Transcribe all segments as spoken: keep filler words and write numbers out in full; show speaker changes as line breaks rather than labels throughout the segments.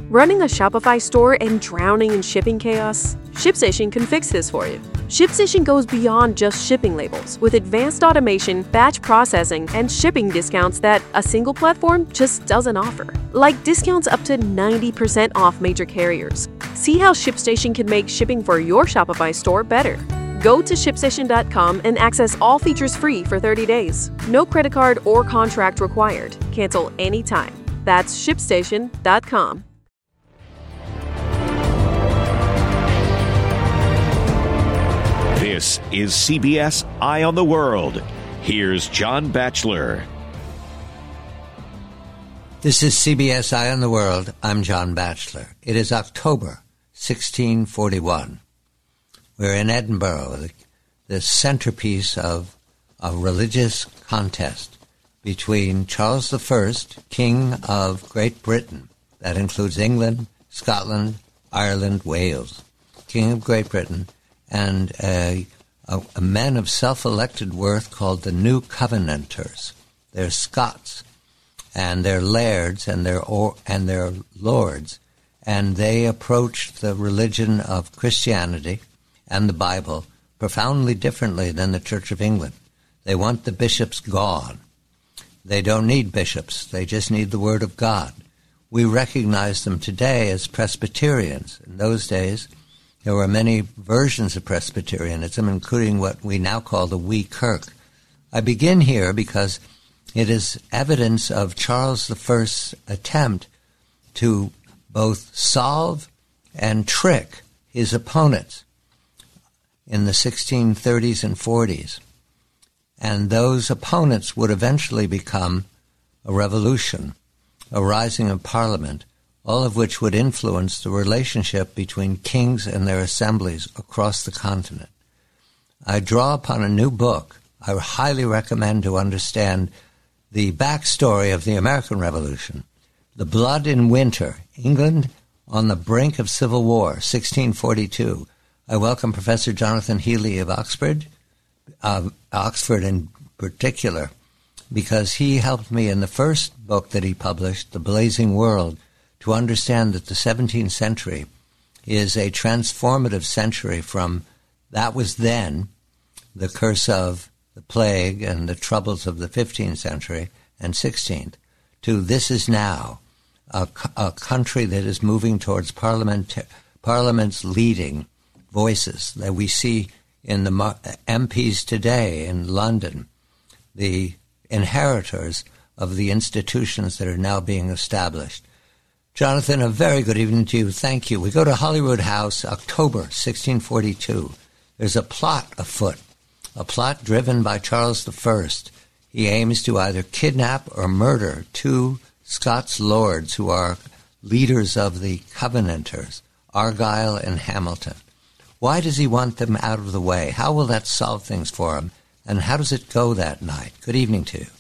Running a Shopify store and drowning in shipping chaos? ShipStation can fix this for you. ShipStation goes beyond just shipping labels with advanced automation, batch processing, and shipping discounts that a single platform just doesn't offer. Like discounts up to ninety percent off major carriers. See how ShipStation can make shipping for your Shopify store better. Go to ShipStation dot com and access all features free for thirty days. No credit card or contract required. Cancel anytime. That's ShipStation dot com.
This is C B S Eye on the World. Here's John Batchelor.
This is C B S Eye on the World. I'm John Batchelor. It is October sixteen forty-one. We're in Edinburgh, the, the centerpiece of a religious contest between Charles the First, King of Great Britain, that includes England, Scotland, Ireland, Wales, King of Great Britain, and a, a, a men of self-elected worth called the New Covenanters. They're Scots, and they're lairds, and they're or, and they're lords, and they approached the religion of Christianity and the Bible profoundly differently than the Church of England. They want the bishops gone. They don't need bishops. They just need the Word of God. We recognize them today as Presbyterians. In those days, there were many versions of Presbyterianism, including what we now call the Wee Kirk. I begin here because it is evidence of Charles the First's attempt to both solve and trick his opponents in the sixteen thirties and forties. And those opponents would eventually become a revolution, a rising of Parliament, all of which would influence the relationship between kings and their assemblies across the continent. I draw upon a new book I highly recommend to understand the backstory of the American Revolution, The Blood in Winter, England on the Brink of Civil War, sixteen forty-two. I welcome Professor Jonathan Healy of Oxford, uh, Oxford in particular, because he helped me in the first book that he published, The Blazing World, to understand that the seventeenth century is a transformative century from that was then the curse of the plague and the troubles of the fifteenth century and sixteenth to this is now a, a country that is moving towards parliament, parliaments leading voices that we see in the M Ps today in London, the inheritors of the institutions that are now being established. Jonathan, a very good evening to you. Thank you. We go to Holyrood House, October sixteen forty-two. There's a plot afoot, a plot driven by Charles the First. He aims to either kidnap or murder two Scots lords who are leaders of the Covenanters, Argyle and Hamilton. Why does he want them out of the way? How will that solve things for him? And how does it go that night? Good evening to you.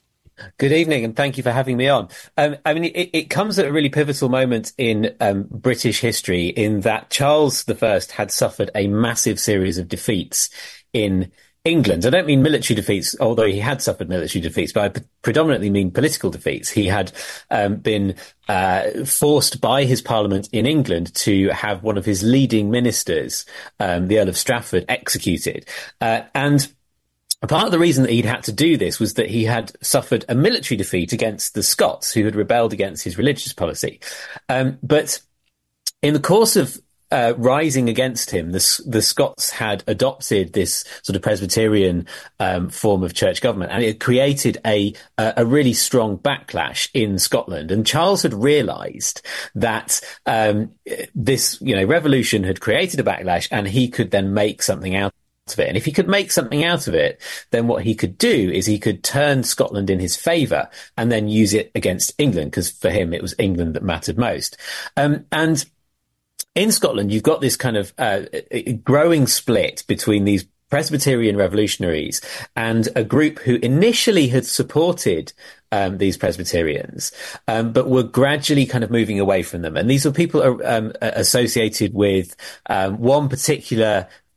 Good evening, and thank you for having me on. Um, I mean, it, it comes at a really pivotal moment in um, British history in that Charles the First had suffered a massive series of defeats in England. I don't mean military defeats, although he had suffered military defeats, but I p- predominantly mean political defeats. He had um, been uh, forced by his parliament in England to have one of his leading ministers, um, the Earl of Strafford, executed. Uh, and part of the reason that he'd had to do this was that he had suffered a military defeat against the Scots, who had rebelled against his religious policy. Um, but in the course of Uh, rising against him, the, the Scots had adopted this sort of Presbyterian um, form of church government, and it created a, a a really strong backlash in Scotland. And Charles had realised that um, this, you know, revolution had created a backlash, and he could then make something out of it. And if he could make something out of it, then what he could do is he could turn Scotland in his favour and then use it against England, because for him it was England that mattered most. Um, and in Scotland, you've got this kind of uh, growing split between these Presbyterian revolutionaries and a group who initially had supported um, these Presbyterians, um, but were gradually kind of moving away from them. And these were people um, associated with um, one particular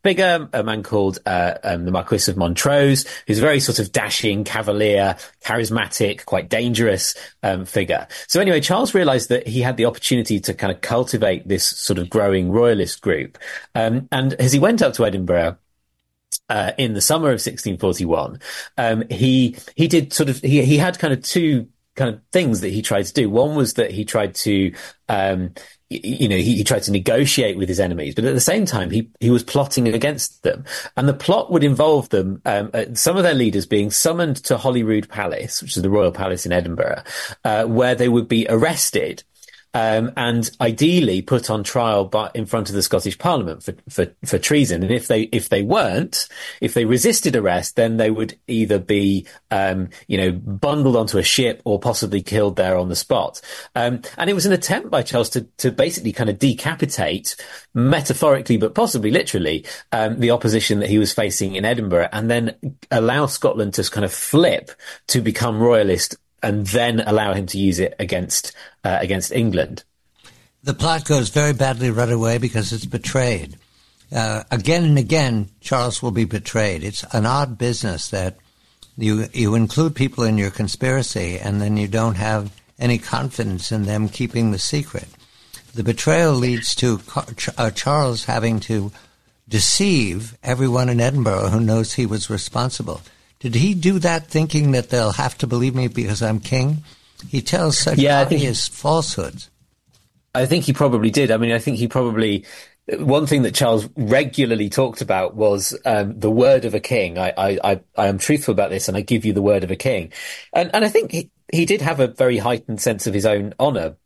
figure, a man called uh, um, the Marquis of Montrose, who's a very sort of dashing, cavalier, charismatic, quite dangerous um, figure. So anyway, Charles realised that he had the opportunity to kind of cultivate this sort of growing royalist group. Um, and as he went up to Edinburgh, Uh, in the summer of sixteen forty-one, um, he he did sort of he he had kind of two kind of things that he tried to do. One was that he tried to um, y- you know he, he tried to negotiate with his enemies, but at the same time he he was plotting against them, and the plot would involve them um, uh, some of their leaders being summoned to Holyrood Palace, which is the royal palace in Edinburgh, uh, where they would be arrested. Um, and ideally put on trial by, in front of the Scottish Parliament for, for, for treason. And if they, if they weren't, if they resisted arrest, then they would either be, um, you know, bundled onto a ship or possibly killed there on the spot. Um, and it was an attempt by Charles to, to basically kind of decapitate, metaphorically, but possibly literally, um, the opposition that he was facing in Edinburgh, and then allow Scotland to kind of flip to become royalist, and then allow him to use it against uh, against England.
The plot goes very badly right away because it's betrayed. Uh, again and again, Charles will be betrayed. It's an odd business that you you include people in your conspiracy and then you don't have any confidence in them keeping the secret. The betrayal leads to uh, Charles having to deceive everyone in Edinburgh who knows he was responsible. Did he do that thinking that they'll have to believe me because I'm king? He tells such
yeah,
obvious falsehoods.
I think he probably did. I mean, I think he probably... One thing that Charles regularly talked about was um, the word of a king. I, I, I, I am truthful about this, and I give you the word of a king. And, and I think he, he did have a very heightened sense of his own honour.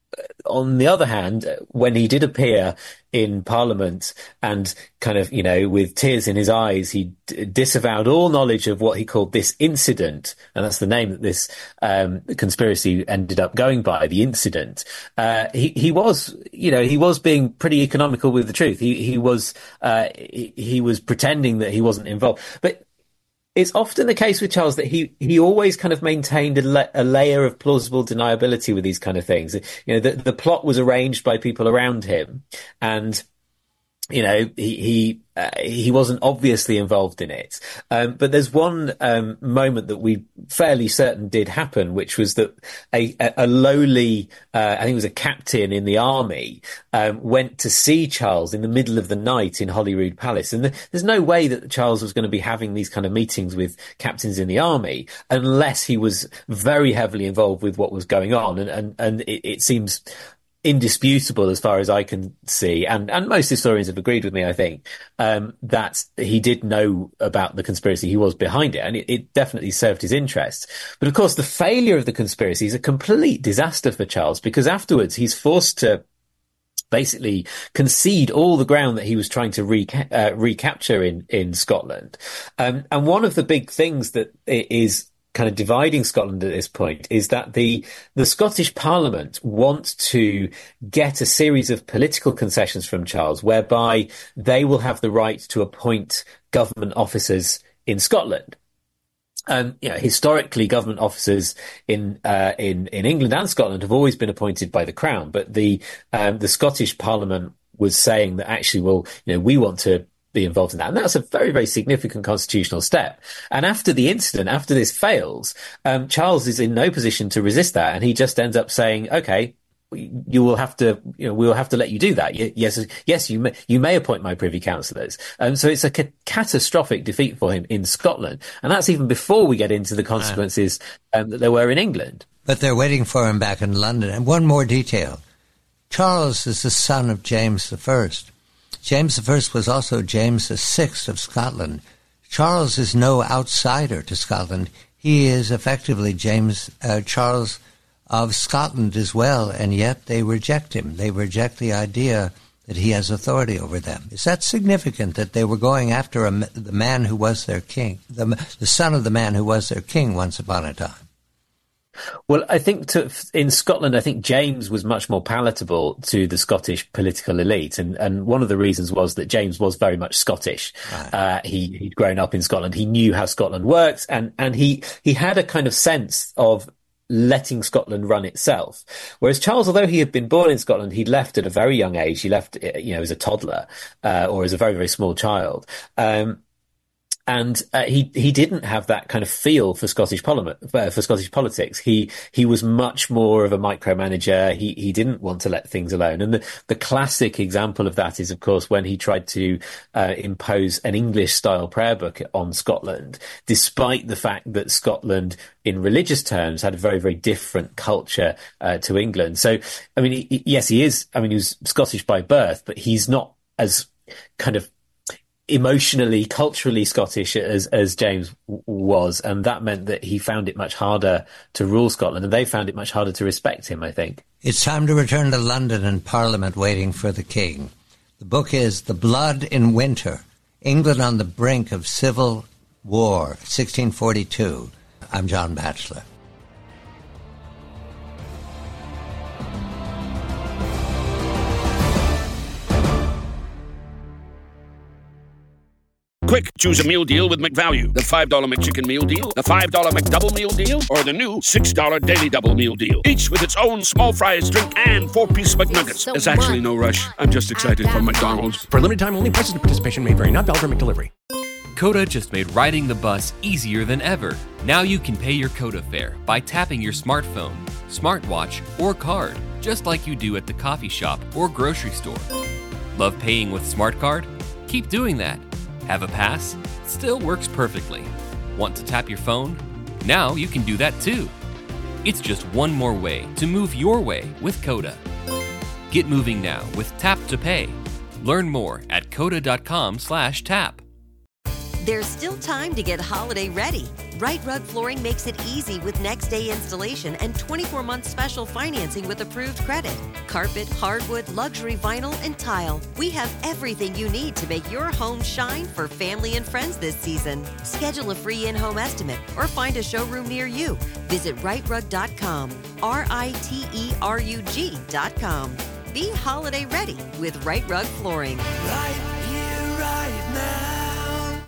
On the other hand, when he did appear in Parliament and kind of, you know, with tears in his eyes, he d- disavowed all knowledge of what he called this incident. And that's the name that this um, conspiracy ended up going by, the incident. Uh, he, he was, you know, he was being pretty economical with the truth. He, he was, uh, he, he was pretending that he wasn't involved. But it's often the case with Charles that he, he always kind of maintained a, la- a layer of plausible deniability with these kind of things. You know, the, the plot was arranged by people around him, and, you know, he, he, uh, he wasn't obviously involved in it. Um, but there's one, um, moment that we fairly certain did happen, which was that a, a lowly, uh, I think it was a captain in the army, um, went to see Charles in the middle of the night in Holyrood Palace. And the, there's no way that Charles was going to be having these kind of meetings with captains in the army unless he was very heavily involved with what was going on. And, and, and it, it seems indisputable as far as I can see, and, and most historians have agreed with me, I think, um, that he did know about the conspiracy. He was behind it, and it, it definitely served his interests. But of course, the failure of the conspiracy is a complete disaster for Charles, because afterwards he's forced to basically concede all the ground that he was trying to reca- uh, recapture in, in Scotland. Um, and one of the big things that is kind of dividing Scotland at this point is that the the Scottish Parliament want to get a series of political concessions from Charles, whereby they will have the right to appoint government officers in Scotland. Um, you know, historically, government officers in uh, in in England and Scotland have always been appointed by the Crown, but the um, the Scottish Parliament was saying that actually, well, you know, we want to be involved in that. And that's a very, very significant constitutional step. And after the incident, after this fails, um, Charles is in no position to resist that. And he just ends up saying, okay, you will have to, you know, we'll have to let you do that. Yes, yes, you may, you may appoint my privy councillors. Um, so it's a ca- catastrophic defeat for him in Scotland. And that's even before we get into the consequences um, that there were in England.
But they're waiting for him back in London. And one more detail. Charles is the son of James the First. James the First was also James the Sixth of Scotland. Charles is no outsider to Scotland. He is effectively James uh, Charles of Scotland as well, and yet they reject him. They reject the idea that he has authority over them. Is that significant that they were going after a, the man who was their king, the, the son of the man who was their king once upon a time?
Well, I think to, in Scotland, I think James was much more palatable to the Scottish political elite. And, and one of the reasons was that James was very much Scottish. Right. Uh, he, he'd grown up in Scotland. He knew how Scotland works. And, and he, he had a kind of sense of letting Scotland run itself. Whereas Charles, although he had been born in Scotland, he'd left at a very young age. He left, you know, as a toddler, uh, or as a very, very small child. Um, And uh, he he didn't have that kind of feel for Scottish parliament uh, for Scottish politics. He he was much more of a micromanager. He he didn't want to let things alone. And the, the classic example of that is, of course, when he tried to uh, impose an English style prayer book on Scotland, despite the fact that Scotland, in religious terms, had a very very different culture uh, to England. So, I mean, he, yes, he is. I mean, he was Scottish by birth, but he's not as kind of emotionally, culturally Scottish as as James w- was, and that meant that he found it much harder to rule Scotland, and they found it much harder to respect him, I think.
It's time to return to London and Parliament waiting for the King. The book is The Blood in Winter, England on the Brink of Civil War, sixteen forty-two. I'm John Batchelor.
Quick, choose a meal deal with McValue. The five dollar McChicken meal deal, the five dollar McDouble meal deal, or the new six dollar Daily Double meal deal. Each with its own small fries, drink, and four-piece McNuggets.
So
There's actually no rush. I'm just excited for McDonald's.
For limited time only, prices and participation may vary, not valid for McDelivery.
Coda just made riding the bus easier than ever. Now you can pay your Coda fare by tapping your smartphone, smartwatch, or card, just like you do at the coffee shop or grocery store. Love paying with SmartCard? Keep doing that. Have a pass? It still works perfectly. Want to tap your phone? Now you can do that too. It's just one more way to move your way with Coda. Get moving now with Tap to Pay. Learn more at coda.com slash tap.
There's still time to get holiday ready. Right Rug Flooring makes it easy with next day installation and twenty-four month special financing with approved credit. Carpet, hardwood, luxury vinyl, and tile. We have everything you need to make your home shine for family and friends this season. Schedule a free in-home estimate or find a showroom near you. Visit right rug dot com, R I T E R U G dot com. Be holiday ready with Right Rug Flooring.
Right.